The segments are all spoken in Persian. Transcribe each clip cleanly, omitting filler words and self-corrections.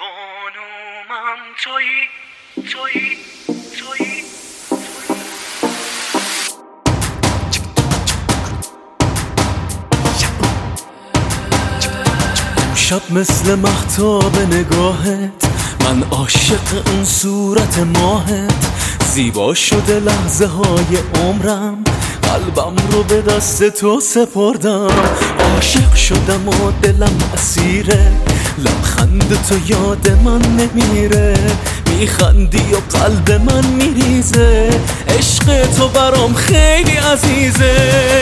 خانومم تویی شب مثل مهتاب نگاهت، من عاشق اون صورت ماهت. زیبا شده لحظه های عمرم، قلبم رو به دست تو سپردم. عاشق شدم و دلم اسیره، لبخند تو یاد من نمیره. میخندی و قلب من میریزه، عشق تو برام خیلی عزیزه.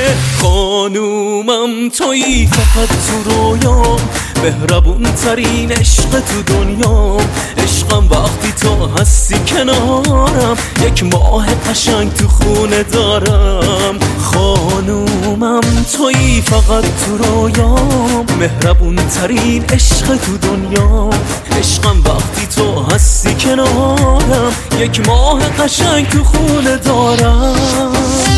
خانومم تویی فقط تو رویام، مهربون ترین عشق تو دنیام. عشقم وقتی تو هستی کنارم، یک ماه قشنگ تو خونه دارم. خانومم تویی فقط تو رویام، مهربون ترین عشق تو دنیام. عشقم وقتی تو هستی کنارم، یک ماه قشنگ تو خونه دارم.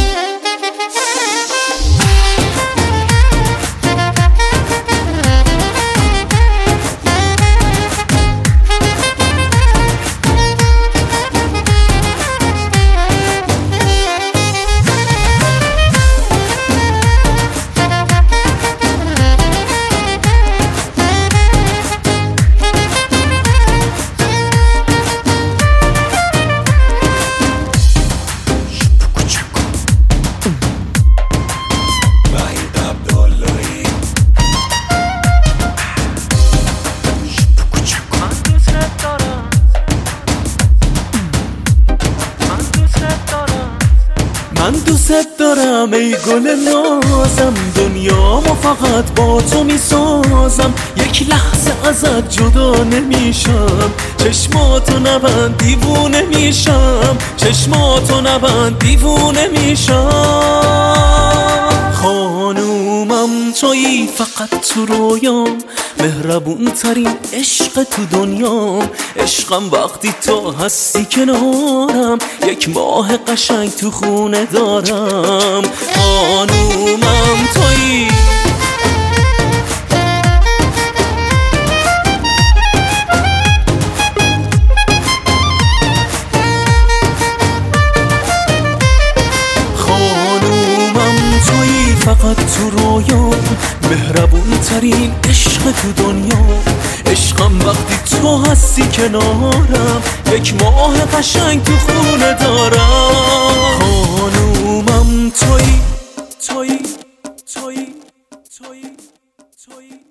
من دوست دارم ای گل نازم، دنیامو فقط با تو میسازم. یک لحظه ازت جدا نمیشم، چشماتو نبند دیوونه میشم. چشماتو نبند دیوونه میشم. خانومم تویی فقط تو رویام، مهربون ترین عشق تو دنیام. عشقم وقتی تو هستی کنارم، یک ماه قشنگ تو خونه دارم. خانومم تویی فقط تو رویام، مهربون ترین عشق تو دنیا. عشقم وقتی تو هستی کنارم، یک ماه قشنگ تو خونه دارم. خانومم تویی